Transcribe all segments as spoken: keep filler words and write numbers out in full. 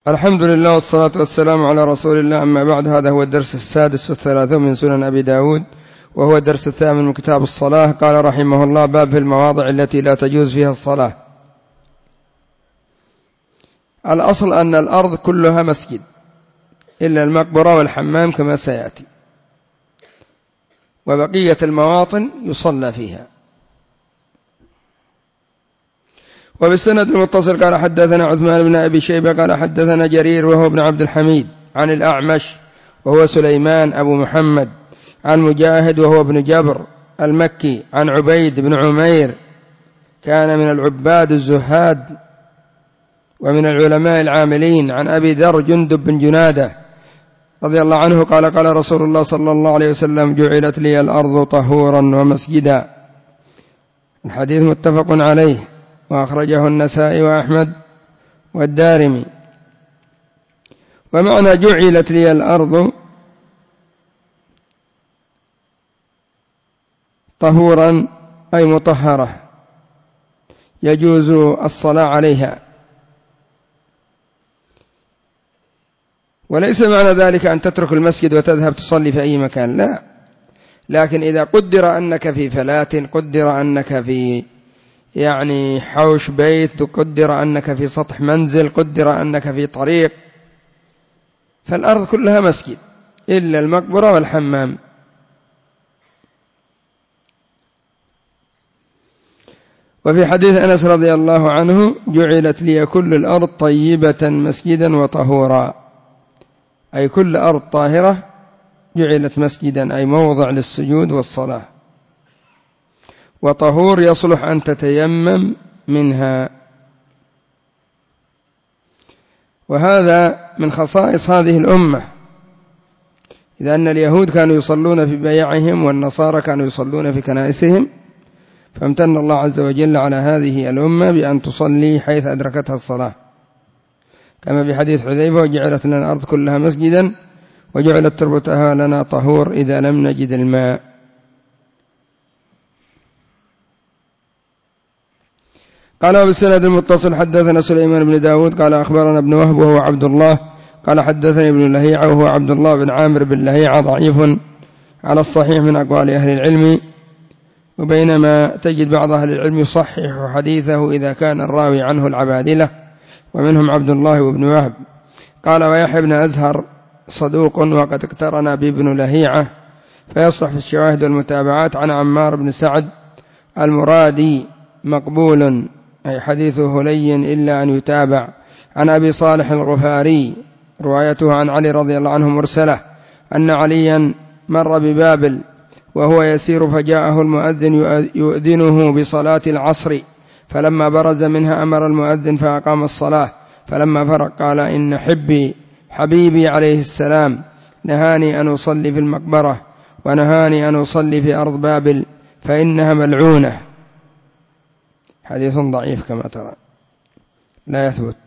الحمد لله والصلاة والسلام على رسول الله. أما بعد، هذا هو الدرس السادس والثلاثون من سنن أبي داود، وهو الدرس الثامن من كتاب الصلاة. قال رحمه الله: باب في المواضع التي لا تجوز فيها الصلاة. الأصل أن الأرض كلها مسجد إلا المقبرة والحمام كما سيأتي، وبقية المواطن يصلى فيها. وبالسند المتصل قال حدثنا عثمان بن أبي شيبة قال حدثنا جرير وهو ابن عبد الحميد عن الأعمش وهو سليمان أبو محمد عن مجاهد وهو ابن جبر المكي عن عبيد بن عمير كان من العباد الزهاد ومن العلماء العاملين عن أبي ذر جندب بن جنادة رضي الله عنه قال قال رسول الله صلى الله عليه وسلم: جعلت لي الأرض طهورا ومسجدا. الحديث متفق عليه، وأخرجه النسائي وأحمد والدارمي. ومعنى جعلت لي الأرض طهورا أي مطهرة يجوز الصلاة عليها، وليس معنى ذلك أن تترك المسجد وتذهب تصلي في أي مكان، لا، لكن إذا قدر أنك في فلاة، قدر أنك في يعني حوش بيت، قدر أنك في سطح منزل، قدر أنك في طريق، فالأرض كلها مسجد إلا المقبرة والحمام. وفي حديث أنس رضي الله عنه: جعلت لي كل الأرض طيبة مسجدا وطهورا، أي كل أرض طاهرة جعلت مسجدا، أي موضع للسجود والصلاة. وطهور يصلح أن تتيمم منها. وهذا من خصائص هذه الأمة، إذا أن اليهود كانوا يصلون في بيعهم والنصارى كانوا يصلون في كنائسهم، فامتن الله عز وجل على هذه الأمة بأن تصلي حيث أدركتها الصلاة، كما في حديث حذيفة: وجعلت لنا الأرض كلها مسجدا وجعلت تربتها لنا طهور إذا لم نجد الماء. قال بالسند المتصل حدثنا سليمان بن داود قال أخبرنا ابن وهب وهو عبد الله قال حدثني ابن لهيعة وهو عبد الله بن عامر بن لهيعة ضعيف على الصحيح من أقوال أهل العلم، وبينما تجد بعض أهل العلم يصحح حديثه إذا كان الراوي عنه العبادلة، ومنهم عبد الله وابن وهب. قال: ويحيى بن أزهر صدوق وقد اقترن بابن لهيعة، فيصلح في الشواهد والمتابعات. عن عمار بن سعد المرادي مقبول، أي حديثه لين إلا أن يتابع. عن أبي صالح الغفاري روايته عن علي رضي الله عنه مرسلة أن عليا مر ببابل وهو يسير فجاءه المؤذن يؤذنه بصلاة العصر، فلما برز منها أمر المؤذن فأقام الصلاة، فلما فرق قال: إن حبي حبيبي عليه السلام نهاني أن أصلي في المقبرة ونهاني أن أصلي في أرض بابل فإنها ملعونة. حديث ضعيف كما ترى، لا يثبت.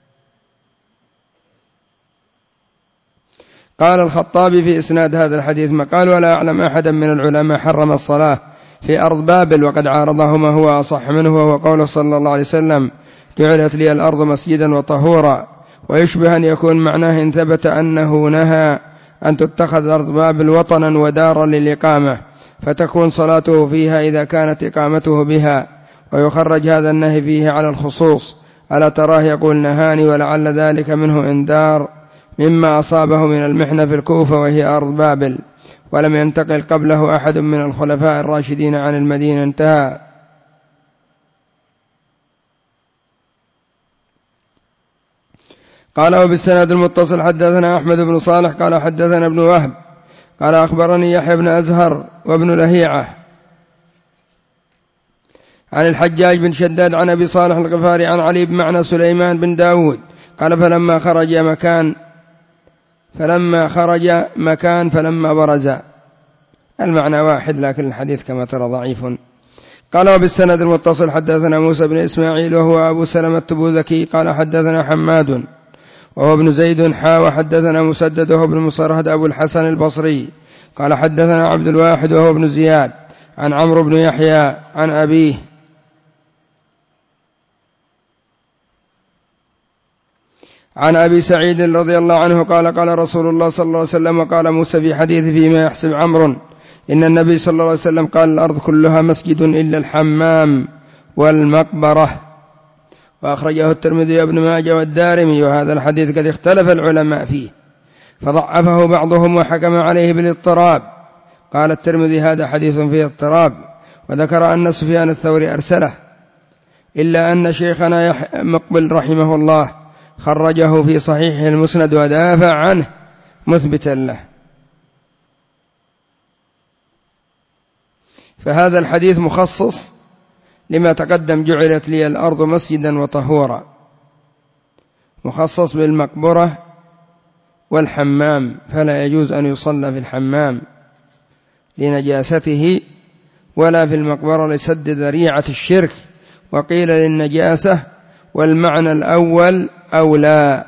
قال الخطابي في إسناد هذا الحديث مقال: ولا أعلم أحدا من العلماء حرم الصلاة في أرض بابل، وقد عارضه ما هو أصح منه، وهو قول صلى الله عليه وسلم: جعلت لي الأرض مسجدا وطهورا. ويشبه أن يكون معناه إن ثبت أنه نهى أن تتخذ أرض بابل وطنا ودارا للإقامة، فتكون صلاته فيها إذا كانت إقامته بها، ويخرج هذا النهي فيه على الخصوص. ألا تراه يقول: نهاني، ولعل ذلك منه إنذار مما أصابه من المحنة في الكوفة وهي أرض بابل، ولم ينتقل قبله أحد من الخلفاء الراشدين عن المدينة. انتهى. قال: وبالسند المتصل حدثنا أحمد بن صالح قال حدثنا ابن وهب قال أخبرني يحيى بن أزهر وابن لهيعة عن الحجاج بن شداد عن أبي صالح الغفاري عن علي بمعنى سليمان بن داود قال: فلما خرج مكان فلما خرج مكان فلما برز. المعنى واحد، لكن الحديث كما ترى ضعيف. قال: وبالسند المتصل حدثنا موسى بن إسماعيل وهو أبو سلمة التبوذكي قال حدثنا حماد وهو ابن زيد حا وحدثنا مسدد وهو ابن مصرهد أبو الحسن البصري قال حدثنا عبد الواحد وهو ابن زياد عن عمرو بن يحيى عن أبيه عن أبي سعيد رضي الله عنه قال قال رسول الله صلى الله عليه وسلم وقال موسى في حديث فيما يحسب عمرو إن النبي صلى الله عليه وسلم قال الأرض كلها مسجد إلا الحمام والمقبرة. وأخرجه الترمذي وابن ماجه والدارمي، وهذا الحديث قد اختلف العلماء فيه فضعفه بعضهم وحكم عليه بالاضطراب. قال الترمذي هذا حديث فيه اضطراب، وذكر أن سفيان الثوري أرسله، إلا أن شيخنا مقبل رحمه الله خرجه في صحيحه المسند ودافع عنه مثبتا له. فهذا الحديث مخصص لما تقدم جعلت لي الأرض مسجدا وطهورا، مخصص بالمقبرة والحمام، فلا يجوز أن يصلى في الحمام لنجاسته ولا في المقبرة لسد ذريعة الشرك، وقيل للنجاسة، والمعنى الأول أولى.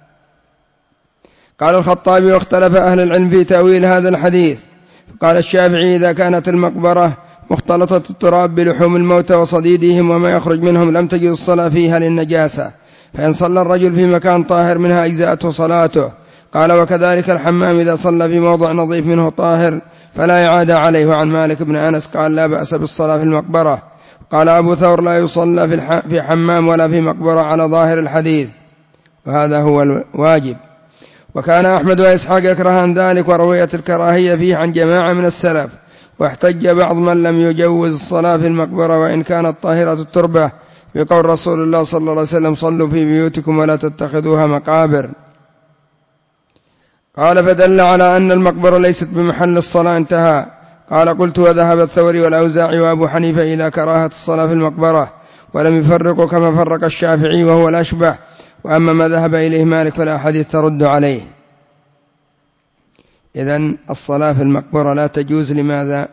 قال الخطابي واختلف أهل العلم في تأويل هذا الحديث، قال الشافعي إذا كانت المقبرة مختلطة التراب بلحوم الموتى وصديدهم وما يخرج منهم لم تجوز الصلاة فيها للنجاسة، فإن صلى الرجل في مكان طاهر منها أجزأته صلاته. قال وكذلك الحمام إذا صلى في موضع نظيف منه طاهر فلا إعادة عليه. وعن مالك بن أنس قال لا بأس بالصلاة في المقبرة. قال أبو ثور لا يصلى في حمام ولا في مقبرة على ظاهر الحديث، وهذا هو الواجب. وكان أحمد وإسحاق يكرهان ذلك، ورويت الكراهية فيه عن جماعة من السلف، واحتج بعض من لم يجوز الصلاة في المقبرة وإن كانت طاهرة التربة بقول رسول الله صلى الله عليه وسلم صلوا في بيوتكم ولا تتخذوها مقابر. قال فدل على أن المقبرة ليست بمحل الصلاة، انتهى. قال قلت وذهب الثوري والأوزاعي وأبو حنيفة إلى كراهة الصلاة في المقبرة، ولم يفرقوا كما فرق الشافعي وهو الأشبه، وأما ما ذهب إليه مالك فلا حديث ترد عليه. إذن الصلاة في المقبرة لا تجوز، لماذا؟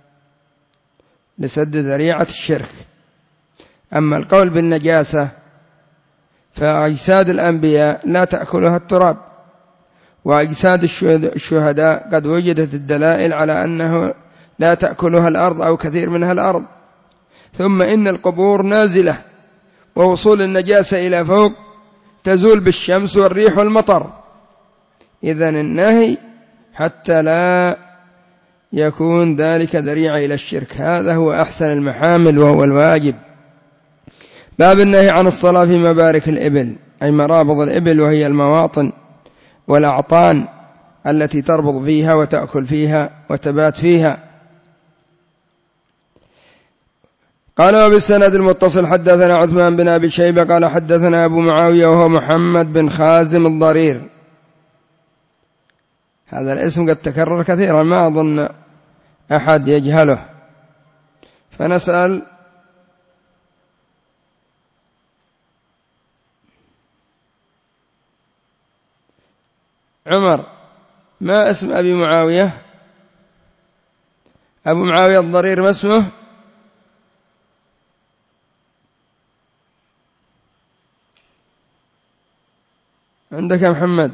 لسد ذريعة الشرك. أما القول بالنجاسة فأجساد الأنبياء لا تأكلها التراب، وأجساد الشهداء قد وجدت الدلائل على أنه لا تأكلها الأرض أو كثير منها الأرض. ثم إن القبور نازلة، ووصول النجاسة إلى فوق تزول بالشمس والريح والمطر. إذن النهي حتى لا يكون ذلك ذريعة إلى الشرك، هذا هو أحسن المحامل وهو الواجب. باب النهي عن الصلاة في مبارك الإبل، أي مرابض الإبل، وهي المواطن والأعطان التي تربض فيها وتأكل فيها وتبات فيها. قال وبالسند المتصل حدثنا عثمان بن أبي شيبة قال حدثنا أبو معاوية وهو محمد بن خازم الضرير. هذا الاسم قد تكرر كثيرا، ما أظن أحد يجهله، فنسأل عمر ما اسم أبي معاوية؟ أبو معاوية الضرير ما اسمه؟ عندك يا محمد؟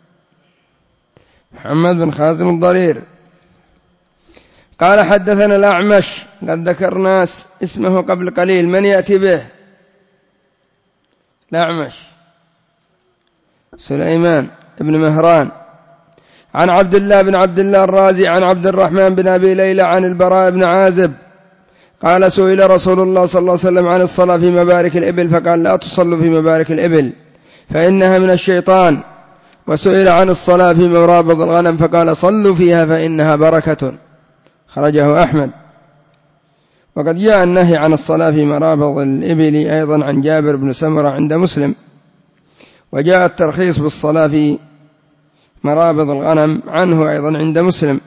محمد بن خازم الضرير. قال حدثنا الأعمش، قد ذكرنا اسمه قبل قليل، من يأتي به؟ الأعمش سليمان بن مهران عن عبد الله بن عبد الله الرازي عن عبد الرحمن بن أبي ليلى عن البراء بن عازب قال سئل رسول الله صلى الله عليه وسلم عن الصلاة في مبارك الإبل فقال لا تصلوا في مبارك الإبل فإنها من الشيطان. وسئل عن الصلاة في مرابض الغنم فقال صلوا فيها فإنها بركة، خرجه أحمد. وقد جاء النهي عن الصلاة في مرابض الإبل أيضا عن جابر بن سمرة عند مسلم، وجاء الترخيص بالصلاة في مرابض الغنم عنه أيضا عند مسلم.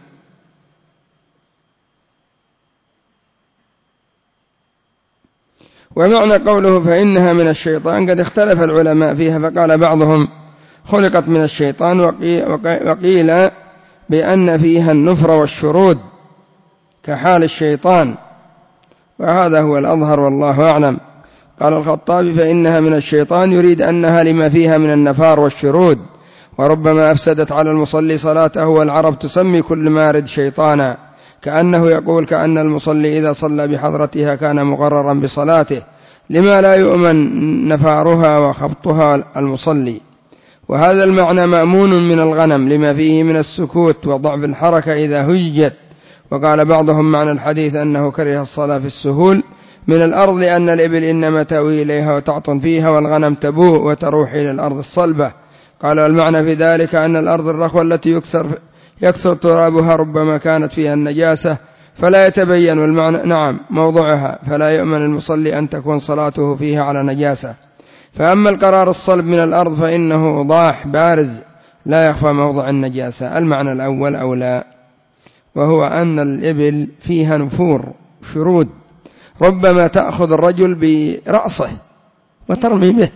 ومعنى قوله فإنها من الشيطان قد اختلف العلماء فيها، فقال بعضهم خلقت من الشيطان، وقيل بأن فيها النفر والشرود كحال الشيطان، وهذا هو الأظهر والله أعلم. قال الخطابي فإنها من الشيطان يريد أنها لما فيها من النفار والشرود، وربما أفسدت على المصلي صلاته، والعرب تسمي كل مارد شيطانا، كأنه يقول كأن المصلي إذا صلى بحضرتها كان مغررا بصلاته لما لا يؤمن نفارها وخبطها المصلي. وهذا المعنى مأمون من الغنم لما فيه من السكوت وضعف الحركة إذا هجت. وقال بعضهم معنى الحديث أنه كره الصلاة في السهول من الأرض لأن الإبل إنما تأوي إليها وتعطن فيها، والغنم تبوء وتروح إلى الأرض الصلبة. قال المعنى في ذلك أن الأرض الرخوة التي يكثر, يكثر ترابها ربما كانت فيها النجاسة فلا يتبين، والمعنى نعم موضعها، فلا يؤمن المصلي أن تكون صلاته فيها على نجاسة. فأما القرار الصلب من الأرض فإنه وضاح بارز لا يخفى موضع النجاسة. المعنى الأول أولى، وهو أن الإبل فيها نفور شرود ربما تأخذ الرجل برأسه وترمي به،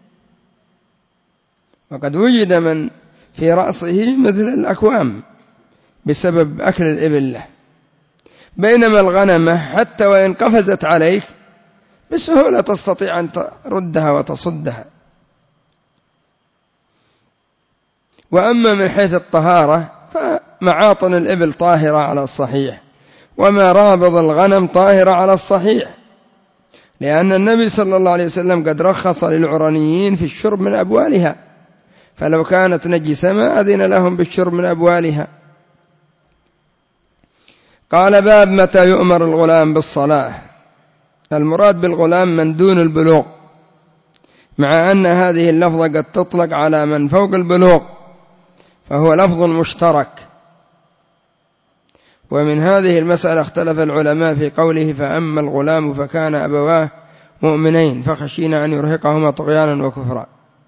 وقد وجد من في رأسه مثل الأكوام بسبب أكل الإبل له، بينما الغنمة حتى وإن قفزت عليك بسهولة تستطيع أن تردها وتصدها. وأما من حيث الطهارة فمعاطن الإبل طاهرة على الصحيح، وما رابض الغنم طاهرة على الصحيح، لأن النبي صلى الله عليه وسلم قد رخص للعرانيين في الشرب من أبوالها، فلو كانت نجسة ما أذن لهم بالشرب من أبوالها. قال باب متى يؤمر الغلام بالصلاة. المراد بالغلام من دون البلوغ، مع أن هذه اللفظة قد تطلق على من فوق البلوغ، فهو لفظ مشترك. ومن هذه المسألة اختلف العلماء في قوله فأما الغلام فكان أبواه مؤمنين فخشينا أن يرهقهما طغيانا وكفرا.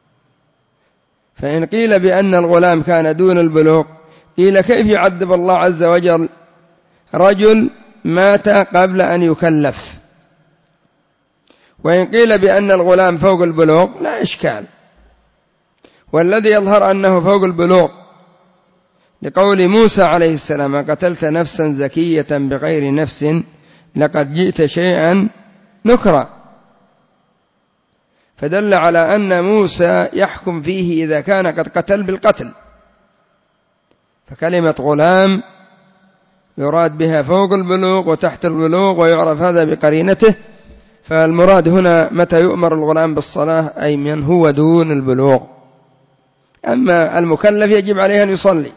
فإن قيل بأن الغلام كان دون البلوغ قيل كيف يعذب الله عز وجل رجل مات قبل أن يكلف؟ وإن قيل بأن الغلام فوق البلوغ لا إشكال، والذي يظهر أنه فوق البلوغ لقول موسى عليه السلام قتلت نفسا زكية بغير نفس لقد جئت شيئا نكرا، فدل على أن موسى يحكم فيه إذا كان قد قتل بالقتل، فكلمة غلام يراد بها فوق البلوغ وتحت البلوغ، ويعرف هذا بقرينته. فالمراد هنا متى يؤمر الغلام بالصلاة أي من هو دون البلوغ، أما المكلف يجب عليه أن يصلي.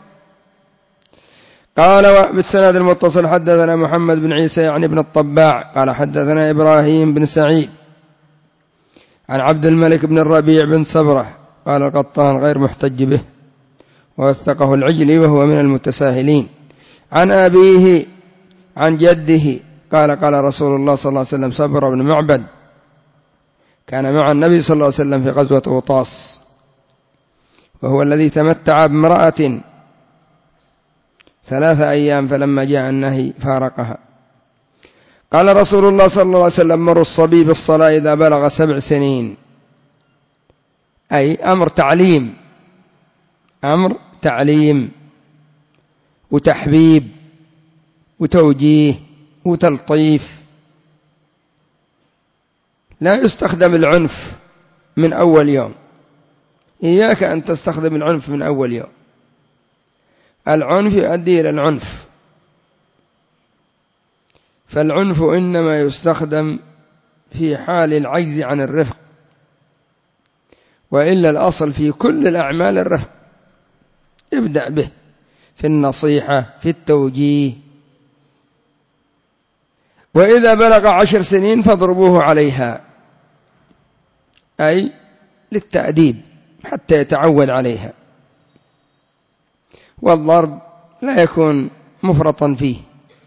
قال بالسند المتصل حدثنا محمد بن عيسى يعني بن الطباع قال حدثنا إبراهيم بن سعيد عن عبد الملك بن الربيع بن سبرة قال القطان غير محتج به، ووثقه العجلي وهو من المتساهلين، عن أبيه عن جده قال قال رسول الله صلى الله عليه وسلم سبر بن معبد كان مع النبي صلى الله عليه وسلم في غزوة أوطاس، وهو الذي تمتع بامرأة ثلاثة أيام فلما جاء النهي فارقها. قال رسول الله صلى الله عليه وسلم مروا الصبي بالصلاة إذا بلغ سبع سنين، أي أمر تعليم، أمر تعليم وتحبيب وتوجيه وتلطيف، لا يستخدم العنف من أول يوم، إياك أن تستخدم العنف من أول يوم، العنف يؤدي إلى العنف، فالعنف إنما يستخدم في حال العجز عن الرفق، وإلا الأصل في كل الأعمال الرفق، ابدأ به في النصيحة في التوجيه. وإذا بلغ عشر سنين فاضربوه عليها، أي للتأديب حتى يتعود عليها، والضرب لا يكون مفرطا فيه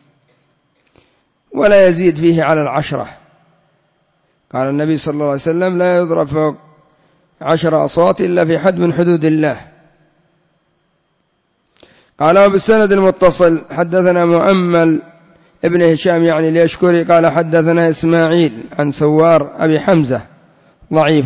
ولا يزيد فيه على العشرة. قال النبي صلى الله عليه وسلم لا يضرب فوق عشر أصوات إلا في حد من حدود الله. قال بالسند المتصل حدثنا مؤمل ابن هشام يعني ليشكري قال حدثنا إسماعيل عن سوار أبي حمزة ضعيف.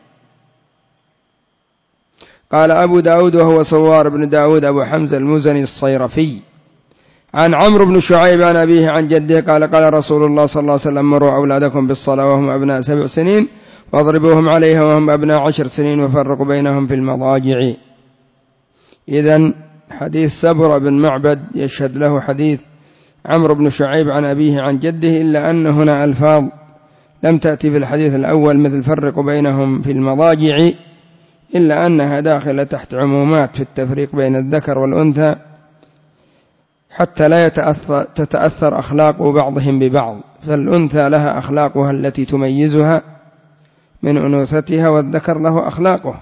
قال أبو داود وهو سوار بن داود أبو حمزة المزني الصيرفي عن عمرو بن شعيب عن أبيه عن جده قال قال رسول الله صلى الله عليه وسلم مروا أولادكم بالصلاة وهم أبناء سبع سنين واضربوهم عليها وهم أبناء عشر سنين وفرقوا بينهم في المضاجع. إذن حديث سبر بن معبد يشهد له حديث عمرو بن شعيب عن أبيه عن جده، إلا أن هنا ألفاظ لم تأتي في الحديث الأول مثل فرقوا بينهم في المضاجع، إلا أنها داخلة تحت عمومات في التفريق بين الذكر والأنثى حتى لا يتأثر تتأثر أخلاق بعضهم ببعض، فالأنثى لها أخلاقها التي تميزها من أنوثتها، والذكر له أخلاقه.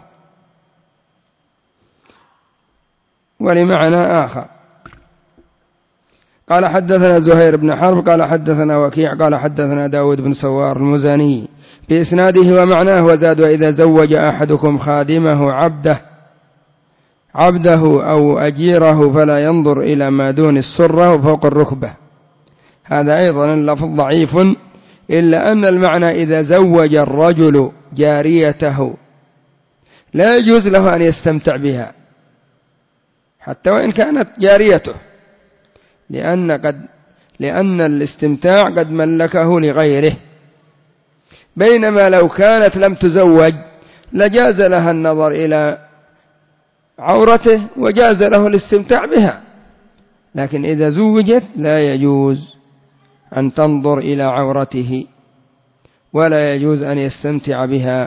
ولمعنى آخر قال حدثنا زهير بن حرب قال حدثنا وكيع قال حدثنا داود بن سوار المزني بإسناده ومعناه وزاد: وإذا زوج أحدكم خادمه عبده عبده أو أجيره فلا ينظر إلى ما دون السرة وفوق الركبة. هذا أيضا اللفظ ضعيف، إلا أن المعنى إذا زوج الرجل جاريته لا يجوز له أن يستمتع بها حتى وإن كانت جاريته، لأن, قد لأن الاستمتاع قد ملكه لغيره، بينما لو كانت لم تزوج لجاز لها النظر إلى عورته وجاز له الاستمتاع بها، لكن إذا زوجت لا يجوز أن تنظر إلى عورته ولا يجوز أن يستمتع بها.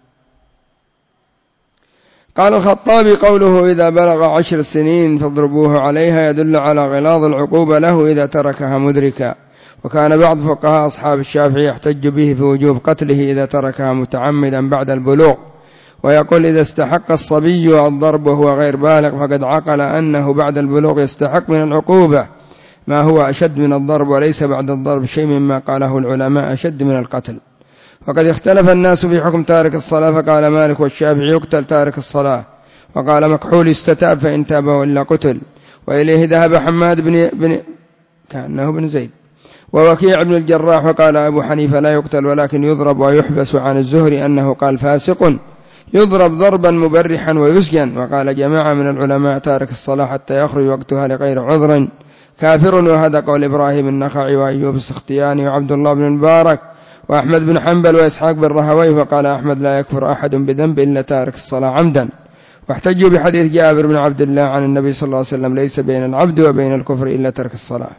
قال الخطابي: قوله إذا بلغ عشر سنين فاضربوه عليها يدل على غلاظ العقوبة له إذا تركها مدركا، وكان بعض فقهاء أصحاب الشافعي يحتج به في وجوب قتله إذا تركها متعمدا بعد البلوغ، ويقول إذا استحق الصبي الضرب وهو غير بالغ فقد عقل أنه بعد البلوغ يستحق من العقوبة ما هو أشد من الضرب، وليس بعد الضرب شيء مما قاله العلماء أشد من القتل. وقد اختلف الناس في حكم تارك الصلاة، فقال مالك والشافعي يقتل تارك الصلاة، وقال مكحول استتاب فإن تاب وإلا قتل، وإليه ذهب حماد بن, بن كأنه بن زيد ووكيع بن الجراح، وقال أبو حنيفة لا يقتل ولكن يضرب ويحبس، عن الزهري أنه قال فاسق يضرب ضربا مبرحا ويسجن. وقال جماعة من العلماء تارك الصلاة حتى يخرج وقتها لغير عذر كافر، وهذا قول إبراهيم النخعي وأيوب السختياني وعبد الله بن المبارك وأحمد بن حنبل وإسحاق بن راهويه. وقال أحمد لا يكفر أحد بذنب إلا تارك الصلاة عمدا، واحتجوا بحديث جابر بن عبد الله عن النبي صلى الله عليه وسلم ليس بين العبد وبين الكفر إلا ترك الصلاة.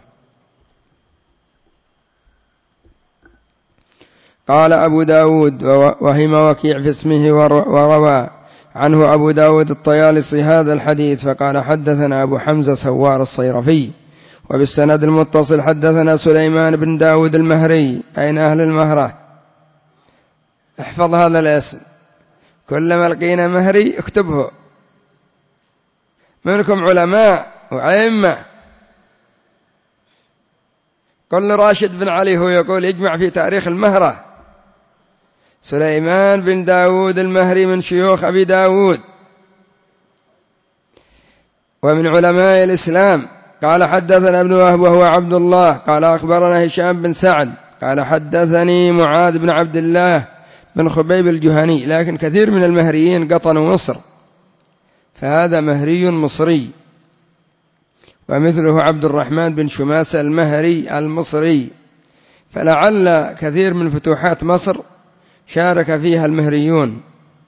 قال أبو داود وهم وكيع في اسمه وروى عنه أبو داود الطيالسي هذا الحديث، فقال حدثنا أبو حمزة سوار الصيرفي، وبالسند المتصل حدثنا سليمان بن داود المهري. أين أهل المهرة؟ احفظ هذا الاسم، كلما لقينا مهري اكتبه، منكم علماء وأئمة. قل راشد بن علي هو يقول يجمع في تاريخ المهرة سليمان بن داود المهري من شيوخ أبي داود ومن علماء الإسلام. قال حدثنا ابن وهب وهو عبد الله قال أخبرنا هشام بن سعد قال حدثني معاذ بن عبد الله بن خبيب الجهني، لكن كثير من المهريين قطنوا مصر، فهذا مهري مصري، ومثله عبد الرحمن بن شماسة المهري المصري، فلعل كثير من فتوحات مصر شارك فيها المهريون.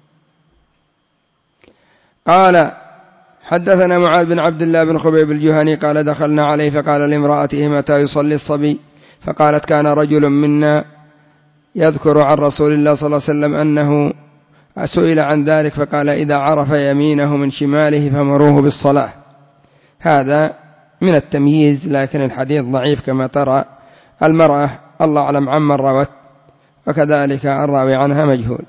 قال حدثنا معاذ بن عبد الله بن خبيب الجهني قال دخلنا عليه فقال لامرأته متى يصلي الصبي؟ فقالت كان رجل منا يذكر عن رسول الله صلى الله عليه وسلم أنه سئل عن ذلك فقال إذا عرف يمينه من شماله فمروه بالصلاة. هذا من التمييز، لكن الحديث ضعيف كما ترى. المرأة الله أعلم عمن روت، وكذلك الراوي عنها مجهول،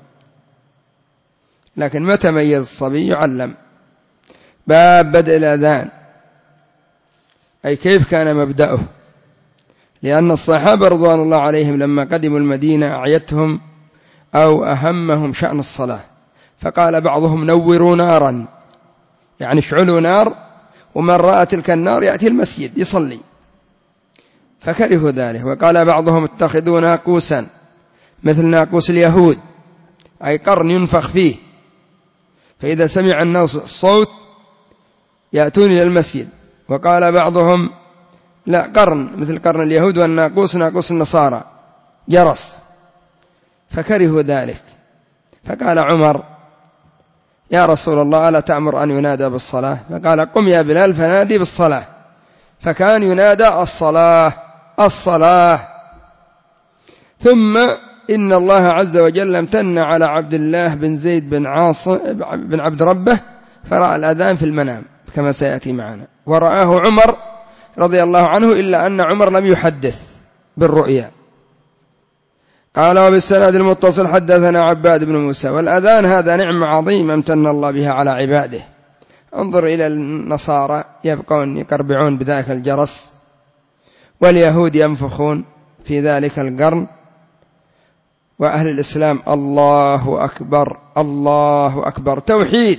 لكن متى ميز الصبي يعلم. باب بدء الأذان، أي كيف كان مبدأه، لأن الصحابة رضوان الله عليهم لما قدموا المدينة أعيتهم أو أهمهم شأن الصلاة، فقال بعضهم نوروا نارا، يعني اشعلوا نار، ومن رأى تلك النار يأتي المسجد يصلي، فكرهوا ذلك. وقال بعضهم اتخذوا ناقوسا مثل ناقوس اليهود، أي قرن ينفخ فيه، فإذا سمع الناس الصوت يأتون إلى المسجد. وقال بعضهم لا، قرن مثل قرن اليهود، والناقوس ناقوس النصارى جرس، فكرهوا ذلك. فقال عمر يا رسول الله ألا تأمر أن ينادى بالصلاة؟ فقال قم يا بلال فنادي بالصلاة، فكان ينادى الصلاة الصلاة. ثم إن الله عز وجل امتن على عبد الله بن زيد بن عاصم بن عبد ربه فرأى الأذان في المنام كما سيأتي معنا، ورآه عمر رضي الله عنه، إلا أن عمر لم يحدث بالرؤيا. قال وبالسند المتصل حدثنا عباد بن موسى. والأذان هذا نعمة عظيمة امتن الله بها على عباده. انظر إلى النصارى يبقون يقربعون بذلك الجرس، واليهود ينفخون في ذلك القرن، وأهل الإسلام الله أكبر الله أكبر، توحيد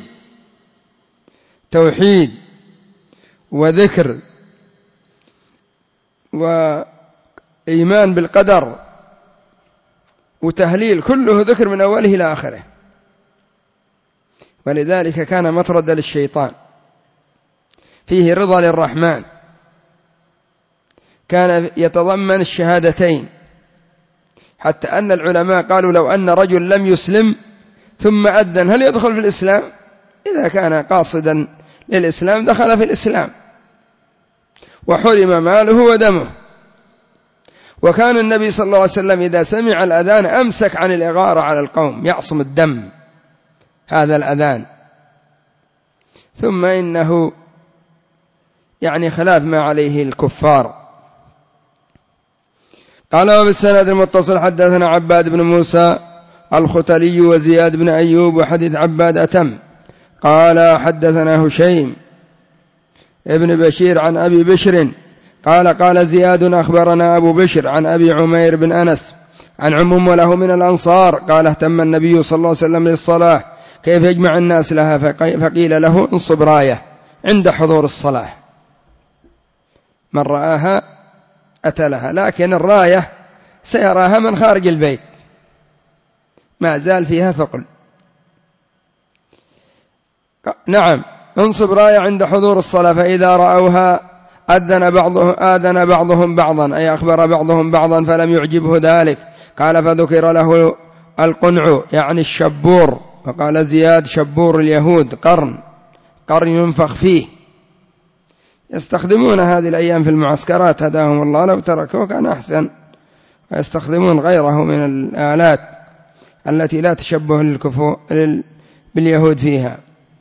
توحيد وذكر وإيمان بالقدر وتهليل، كله ذكر من أوله إلى آخره. ولذلك كان مطردا للشيطان، فيه رضا للرحمن، كان يتضمن الشهادتين، حتى أن العلماء قالوا لو أن رجل لم يسلم ثم أذن هل يدخل في الإسلام؟ إذا كان قاصدا للإسلام دخل في الإسلام، وحرم ماله ودمه. وكان النبي صلى الله عليه وسلم إذا سمع الأذان أمسك عن الإغارة على القوم، يعصم الدم هذا الأذان. ثم إنه يعني خلاف ما عليه الكفار. قال وبالسند المتصل حدثنا عباد بن موسى الختلي وزياد بن أيوب، وحديث عباد أتم. قال حدثنا هشيم ابن بشير عن أبي بشر قال قال زياد أخبرنا أبو بشر عن أبي عمير بن أنس عن عم وله من الأنصار قال اهتم النبي صلى الله عليه وسلم للصلاة كيف يجمع الناس لها، فقيل له انصب راية عند حضور الصلاة، من رآها أتى لها، لكن الراية سيراها من خارج البيت، ما زال فيها ثقل. نعم، انصب راية عند حضور الصلاة، فإذا رأوها أذن بعضهم آذن بعضهم بعضا، أي أخبر بعضهم بعضا، فلم يعجبه ذلك. قال فذكر له القنع يعني الشبور، فقال زياد شبور اليهود، قرن قرن ينفخ فيه، يستخدمون هذه الأيام في المعسكرات هداهم الله، لو تركوه كان أحسن، ويستخدمون غيره من الآلات التي لا تشبه للكفو باليهود فيها.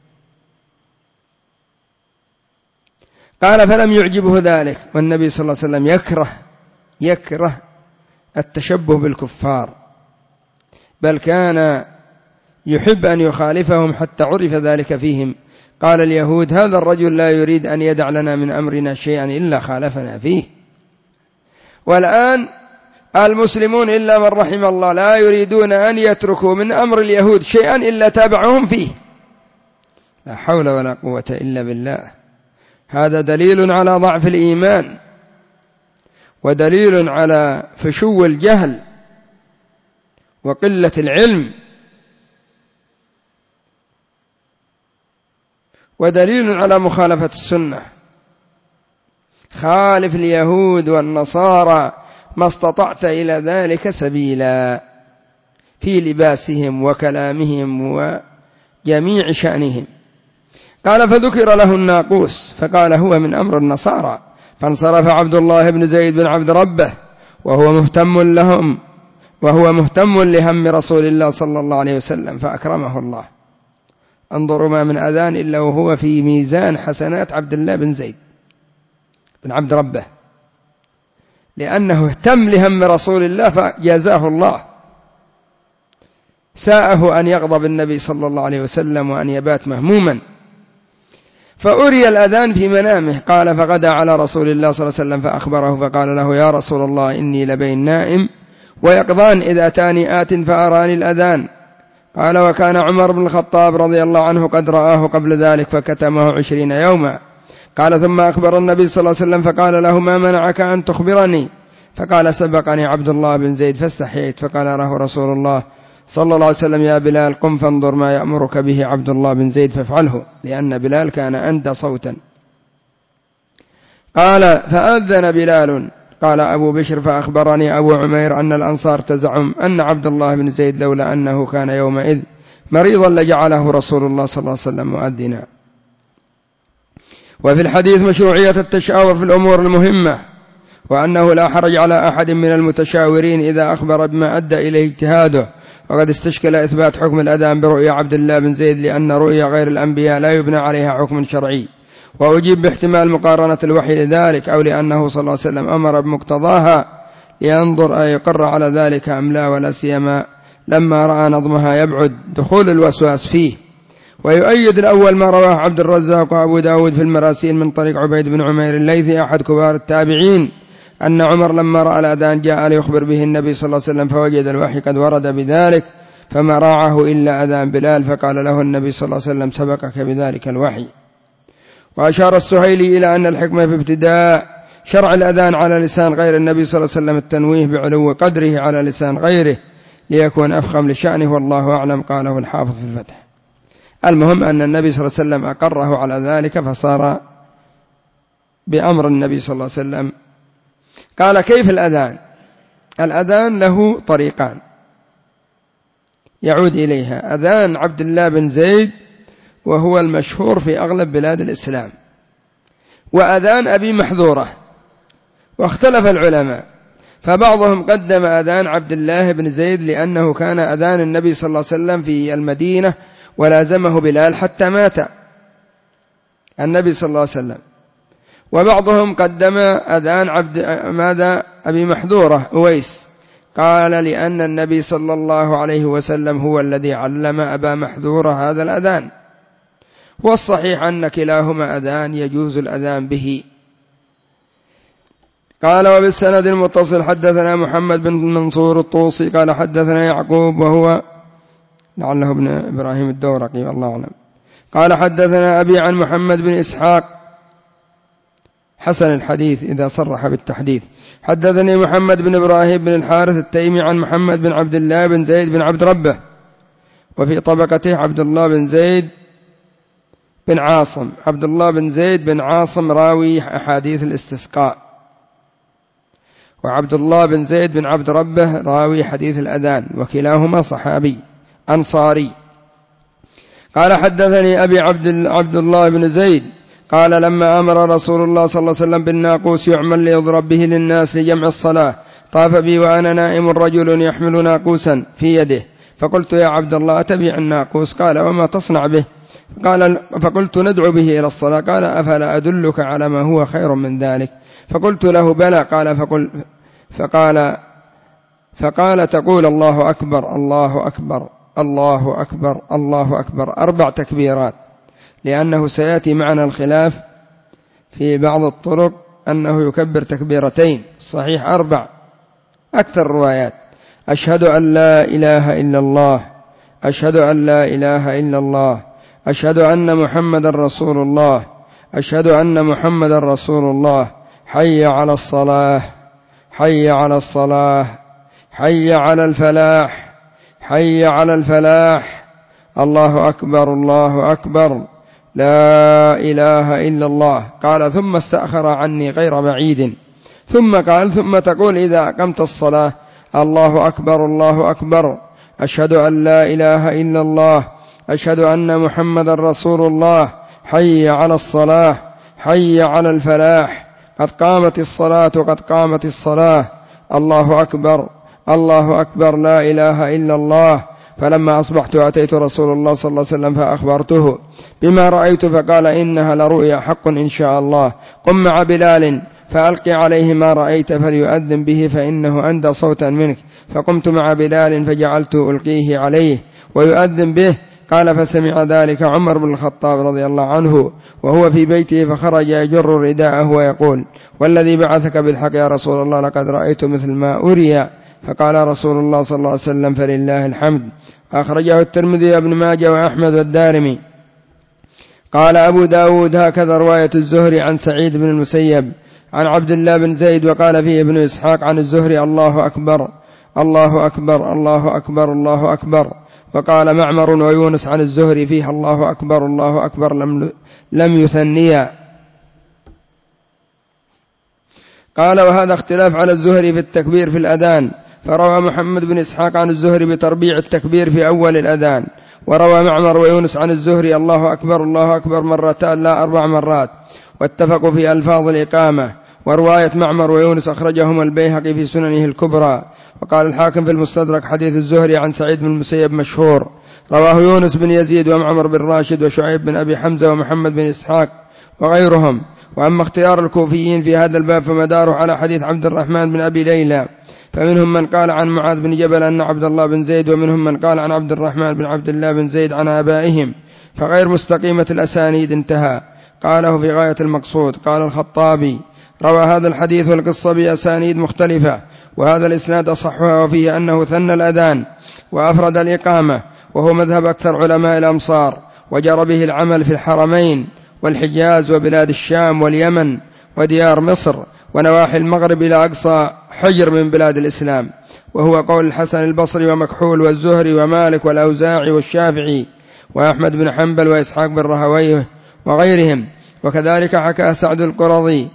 قال فلم يعجبه ذلك، والنبي صلى الله عليه وسلم يكره يكره التشبه بالكفار، بل كان يحب أن يخالفهم حتى عرف ذلك فيهم. قال اليهود هذا الرجل لا يريد أن يدع لنا من أمرنا شيئا إلا خالفنا فيه. والآن المسلمون إلا من رحم الله لا يريدون أن يتركوا من أمر اليهود شيئا إلا تابعهم فيه، لا حول ولا قوة إلا بالله. هذا دليل على ضعف الإيمان، ودليل على فشو الجهل وقلة العلم، ودليل على مخالفة السنة. خالف اليهود والنصارى ما استطعت إلى ذلك سبيلا في لباسهم وكلامهم وجميع شأنهم. قال فذكر له الناقوس، فقال هو من أمر النصارى، فانصرف عبد الله بن زيد بن عبد ربه وهو مهتم لهم وهو مهتم لهم رسول الله صلى الله عليه وسلم فأكرمه الله. انظروا ما من أذان إلا وهو في ميزان حسنات عبد الله بن زيد بن عبد ربه، لأنه اهتم لهم رسول الله فجازاه الله. ساءه أن يغضب النبي صلى الله عليه وسلم وأن يبات مهموما، فأري الأذان في منامه. قال فغدا على رسول الله صلى الله عليه وسلم فأخبره فقال له يا رسول الله إني لبين نائم ويقظان إذا أتاني آت فأراني الأذان. قال وكان عمر بن الخطاب رضي الله عنه قد رآه قبل ذلك فكتمه عشرين يوما. قال ثم أخبر النبي صلى الله عليه وسلم فقال له ما منعك أن تخبرني؟ فقال سبقني عبد الله بن زيد فاستحييت. فقال له رسول الله صلى الله عليه وسلم يا بلال قم فانظر ما يأمرك به عبد الله بن زيد فافعله، لأن بلال كان أندى صوتا. قال فأذن بلال. قال أبو بشر فأخبرني أبو عمير أن الأنصار تزعم أن عبد الله بن زيد لولا أنه كان يومئذ مريضا لجعله رسول الله صلى الله عليه وسلم مؤذنا. وفي الحديث مشروعية التشاور في الأمور المهمة وأنه لا حرج على أحد من المتشاورين إذا أخبر بما أدى إليه اجتهاده. وقد استشكل إثبات حكم الأذان برؤيا عبد الله بن زيد، لأن رؤيا غير الأنبياء لا يبنى عليها حكم شرعي، وأجيب باحتمال مقارنة الوحي لذلك، أو لأنه صلى الله عليه وسلم أمر بمقتضاها لينظر أيقر على ذلك أم لا، ولا سيما لما رأى نظمها يبعد دخول الوسواس فيه. ويؤيد الأول ما رواه عبد الرزاق وأبو داود في المراسيل من طريق عبيد بن عمير الليثي أحد كبار التابعين أن عمر لما رأى الأذان جاء ليخبر به النبي صلى الله عليه وسلم، فوجد الوحي قد ورد بذلك فما راعه إلا أذان بلال، فقال له النبي صلى الله عليه وسلم سبقك بذلك الوحي. وأشار السهيلي إلى أن الحكمة في ابتداء شرع الأذان على لسان غير النبي صلى الله عليه وسلم التنويه بعلو قدره على لسان غيره ليكون أفخم لشأنه، والله أعلم. قاله الحافظ في الفتح. المهم أن النبي صلى الله عليه وسلم أقره على ذلك فصار بأمر النبي صلى الله عليه وسلم. قال كيف الأذان؟ الأذان له طريقان يعود إليها: أذان عبد الله بن زيد وهو المشهور في أغلب بلاد الإسلام، وأذان أبي محذورة. واختلف العلماء، فبعضهم قدم أذان عبد الله بن زيد لأنه كان أذان النبي صلى الله عليه وسلم في المدينة ولازمه بلال حتى مات النبي صلى الله عليه وسلم. وبعضهم قدم أذان عبد ماذا أبي محذورة أويس، قال لأن النبي صلى الله عليه وسلم هو الذي علم أبا محذورة هذا الأذان. والصحيح أن كلاهما أذان يجوز الأذان به. قال وبالسند المتصل حدثنا محمد بن منصور الطوسي قال حدثنا يعقوب وهو لعله ابن إبراهيم الدورقي والله أعلم، قال حدثنا أبي عن محمد بن إسحاق حسن الحديث إذا صرح بالتحديث. حدثني محمد بن إبراهيم بن الحارث التيمي عن محمد بن عبد الله بن زيد بن عبد ربه، وفي طبقته عبد الله بن زيد بن عاصم. عبد الله بن زيد بن عاصم راوي أحاديث الاستسقاء، وعبد الله بن زيد بن عبد ربه راوي حديث الأذان، وكلاهما صحابي أنصاري. قال حدثني أبي عبد, عبد الله بن زيد قال لما أمر رسول الله صلى الله عليه وسلم بالناقوس يعمل ليضرب به للناس لجمع الصلاة، طاف بي وأنا نائم رجل يحمل ناقوسا في يده، فقلت يا عبد الله أتبيع الناقوس؟ قال وما تصنع به؟ قال فقلت ندعو به إلى الصلاة. قال أفلا أدلك على ما هو خير من ذلك؟ فقلت له بلى. قال فقل فقال فقال تقول الله أكبر الله أكبر الله أكبر الله أكبر أربع تكبيرات، لأنه سيأتي معنا الخلاف في بعض الطرق أنه يكبر تكبيرتين، صحيح أربع أكثر الروايات: أشهد أن لا إله إلا الله، أشهد أن لا إله إلا الله، أشهد أن محمد رسول الله، أشهد أن محمد رسول الله، حي على الصلاة حي على الصلاة حي على الفلاح حي على الفلاح، الله أكبر الله أكبر لا إله إلا الله. قال ثم استأخر عني غير بعيد، ثم قال ثم تقول إذا أقمت الصلاة الله أكبر الله أكبر، أشهد أن لا إله إلا الله، أشهد أن محمد رسول الله، حي على الصلاة حي على الفلاح، قد قامت الصلاة قد قامت الصلاة، الله أكبر الله أكبر لا إله إلا الله. فلما أصبحت أتيت رسول الله صلى الله عليه وسلم فأخبرته بما رأيت، فقال إنها لرؤيا حق إن شاء الله، قم مع بلال فألقي عليه ما رأيت فليؤذن به فإنه أندى صوتا منك. فقمت مع بلال فجعلت ألقيه عليه ويؤذن به. قال فسمع ذلك عمر بن الخطاب رضي الله عنه وهو في بيته، فخرج يجر رداءه ويقول والذي بعثك بالحق يا رسول الله لقد رأيت مثل ما أري. فقال رسول الله صلى الله عليه وسلم فلله الحمد. أخرجه الترمذي وابن ماجه وأحمد والدارمي. قال أبو داود هكذا رواية الزهري عن سعيد بن المسيب عن عبد الله بن زيد، وقال فيه ابن إسحاق عن الزهري الله أكبر الله أكبر الله أكبر الله أكبر. وقال معمر ويونس عن الزهري فيها الله أكبر الله أكبر لم, لم يثنيا. قال وهذا اختلاف على الزهري في التكبير في الأذان، فروى محمد بن إسحاق عن الزهري بتربيع التكبير في أول الأذان، وروى معمر ويونس عن الزهري الله أكبر الله أكبر مرتان لا أربع مرات، واتفقوا في ألفاظ الإقامة. ورواية معمر ويونس أخرجهما البيهقي في سننه الكبرى. وقال الحاكم في المستدرك حديث الزهري عن سعيد بن المسيب مشهور، رواه يونس بن يزيد ومعمر بن راشد وشعيب بن أبي حمزة ومحمد بن إسحاق وغيرهم. وأما اختيار الكوفيين في هذا الباب فمداره على حديث عبد الرحمن بن أبي ليلى، فمنهم من قال عن معاذ بن جبل أن عبد الله بن زيد، ومنهم من قال عن عبد الرحمن بن عبد الله بن زيد عن آبائهم، فغير مستقيمة الأسانيد انتهى. قاله في غاية المقصود. قال الخطابي: روى هذا الحديث والقصة بأسانيد مختلفة، وهذا الإسناد أصحها، وفيه أنه ثنى الأذان وأفرد الإقامة، وهو مذهب أكثر علماء الأمصار، وجرى به العمل في الحرمين والحجاز وبلاد الشام واليمن وديار مصر ونواحي المغرب إلى أقصى حجر من بلاد الإسلام، وهو قول الحسن البصري ومكحول والزهري ومالك والأوزاعي والشافعي وأحمد بن حنبل وإسحاق بن راهويه وغيرهم. وكذلك حكى سعد القرظي: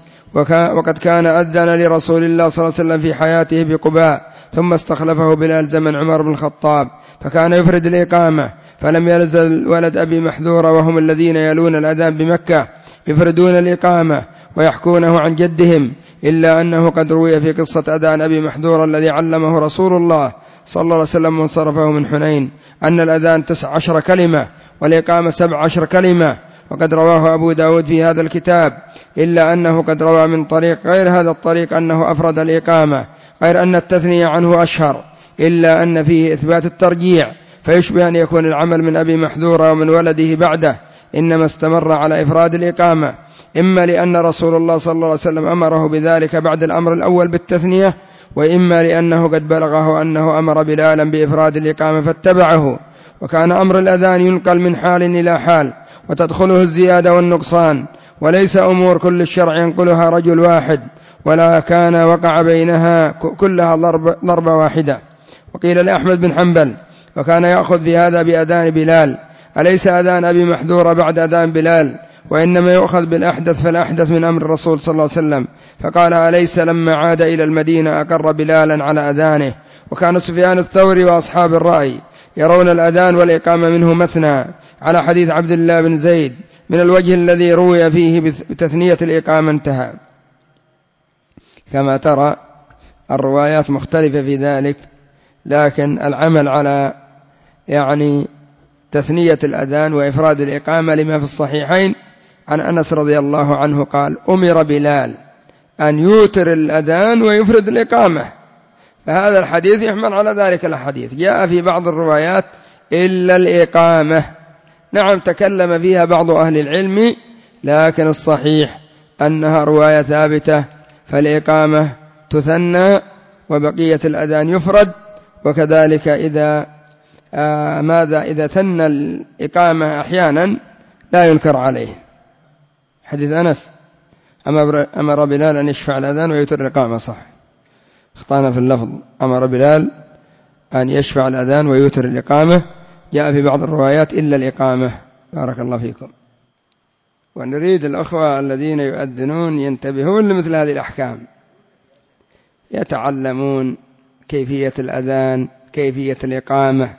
وقد كان أذن لرسول الله صلى الله عليه وسلم في حياته بقباء، ثم استخلفه بلال زمن عمر بن الخطاب، فكان يفرد الإقامة، فلم يلزل ولد أبي محذورة وهم الذين يلون الأذان بمكة يفردون الإقامة ويحكونه عن جدهم، إلا أنه قد روي في قصة أذان أبي محذورة الذي علمه رسول الله صلى الله عليه وسلم وانصرفه من حنين أن الأذان تسع عشر كلمة والإقامة سبع عشر كلمة، وقد رواه أبو داود في هذا الكتاب، إلا أنه قد روى من طريق غير هذا الطريق أنه أفرد الإقامة، غير أن التثنية عنه أشهر، إلا أن فيه إثبات الترجيع، فيشبه أن يكون العمل من أبي محذورة ومن ولده بعده إنما استمر على إفراد الإقامة، إما لأن رسول الله صلى الله عليه وسلم أمره بذلك بعد الأمر الأول بالتثنية، وإما لأنه قد بلغه أنه أمر بلالا بإفراد الإقامة فاتبعه. وكان أمر الأذان ينقل من حال إلى حال، وتدخله الزيادة والنقصان، وليس أمور كل الشرع ينقلها رجل واحد، ولا كان وقع بينها كلها ضربة واحدة. وقيل لأحمد بن حنبل: وكان يأخذ في هذا بأذان بلال، أليس أذان أبي محذورة بعد أذان بلال؟ وإنما يؤخذ بالأحدث، فالأحدث من أمر الرسول صلى الله عليه وسلم. فقال: أليس لما عاد إلى المدينة أقر بلالا على أذانه؟ وكان سفيان الثوري وأصحاب الرأي يرون الأذان والإقامة منه مثنى، على حديث عبد الله بن زيد من الوجه الذي روي فيه بتثنية الإقامة انتهى. كما ترى الروايات مختلفة في ذلك، لكن العمل على يعني تثنية الأذان وإفراد الإقامة لما في الصحيحين عن أنس رضي الله عنه قال: أمر بلال أن يوتر الأذان ويفرد الإقامة، فهذا الحديث يحمل على ذلك الحديث. جاء في بعض الروايات إلا الإقامة، نعم تكلم فيها بعض أهل العلم، لكن الصحيح أنها رواية ثابتة، فالإقامة تثنى وبقية الأذان يفرد. وكذلك إذا آه ماذا إذا ثنى الإقامة أحيانا لا ينكر عليه. حديث أنس: أمر بلال أن يشفع الأذان ويوتر الإقامة، صح، اخطأنا في اللفظ، أمر بلال أن يشفع الأذان ويوتر الإقامة، جاء في بعض الروايات إلا الإقامة. بارك الله فيكم. ونريد الأخوة الذين يؤذنون ينتبهون لمثل هذه الأحكام، يتعلمون كيفية الأذان، كيفية الإقامة،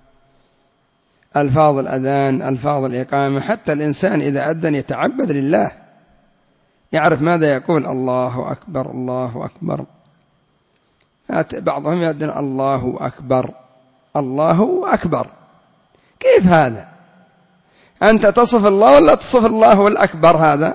ألفاظ الأذان، ألفاظ الإقامة، حتى الإنسان إذا أذن يتعبد لله، يعرف ماذا يقول: الله أكبر الله أكبر. بعضهم يأذن الله أكبر الله أكبر، كيف هذا؟ أنت تصف الله ولا تصف الله والأكبر؟ هذا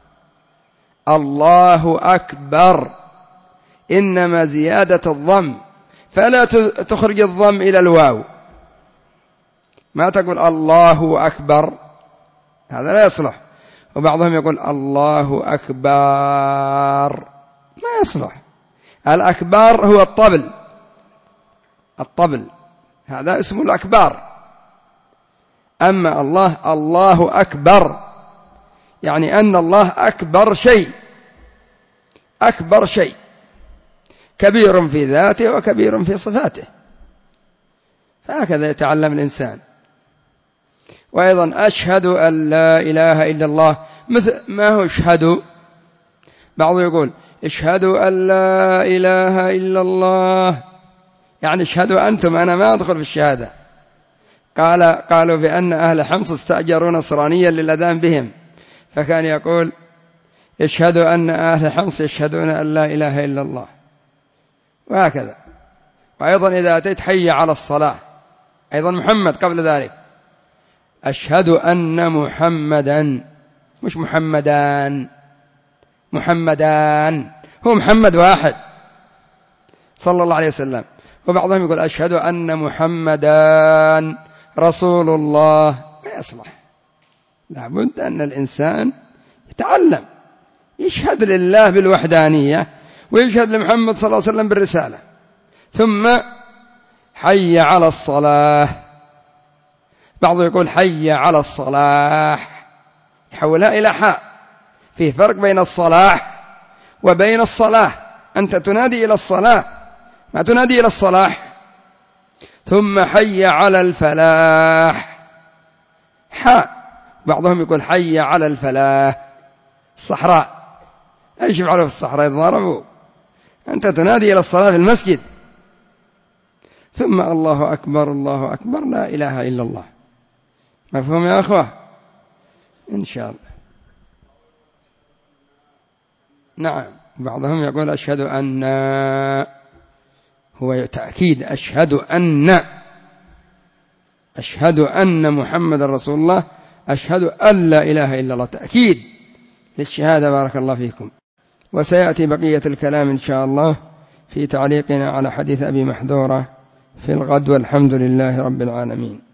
الله أكبر إنما زيادة الضم، فلا تخرج الضم إلى الواو، ما تقول الله أكبر، هذا لا يصلح. وبعضهم يقول الله أكبر، ما يصلح. الأكبر هو الطبل، الطبل هذا اسمه الأكبر. أما الله الله أكبر يعني أن الله أكبر شيء، أكبر شيء، كبير في ذاته وكبير في صفاته، فهكذا يتعلم الإنسان. وأيضا أشهد أن لا إله إلا الله، مثل ما هو اشهد، بعض يقول اشهدوا أن لا إله إلا الله، يعني اشهدوا أنتم، أنا ما أدخل في الشهادة. قال قالوا بأن أهل حمص استأجروا نصرانيا للأذان بهم، فكان يقول يشهد أن أهل حمص يشهدون أن لا إله إلا الله، وهكذا. وأيضا إذا أتيت حي على الصلاة أيضا محمد قبل ذلك، أشهد أن محمدا، مش محمدان، محمدان، هو محمد واحد صلى الله عليه وسلم. وبعضهم يقول أشهد أن محمدان رسول الله، ما يصلح. لابد أن الإنسان يتعلم، يشهد لله بالوحدانية ويشهد لمحمد صلى الله عليه وسلم بالرسالة. ثم حي على الصلاة، بعضهم يقول حي على الصلاح، يحولها إلى حاء. فيه فرق بين الصلاح وبين الصلاة، أنت تنادي إلى الصلاة ما تنادي إلى الصلاح. ثم حي على الفلاح، حاء. بعضهم يقول حي على الفلاح. الصحراء ايش يفعلوا في الصحراء؟ يتضاربوا، أنت تنادي إلى الصلاة في المسجد. ثم الله أكبر الله أكبر لا إله إلا الله. مفهوم يا أخوة؟ إن شاء الله. نعم. بعضهم يقول أشهد أن، هو تأكيد، أشهد أن، أشهد أن محمد رسول الله، أشهد أن لا إله إلا الله، تأكيد للشهادة. بارك الله فيكم. وسيأتي بقية الكلام إن شاء الله في تعليقنا على حديث أبي محذورة في الغد، والحمد لله رب العالمين.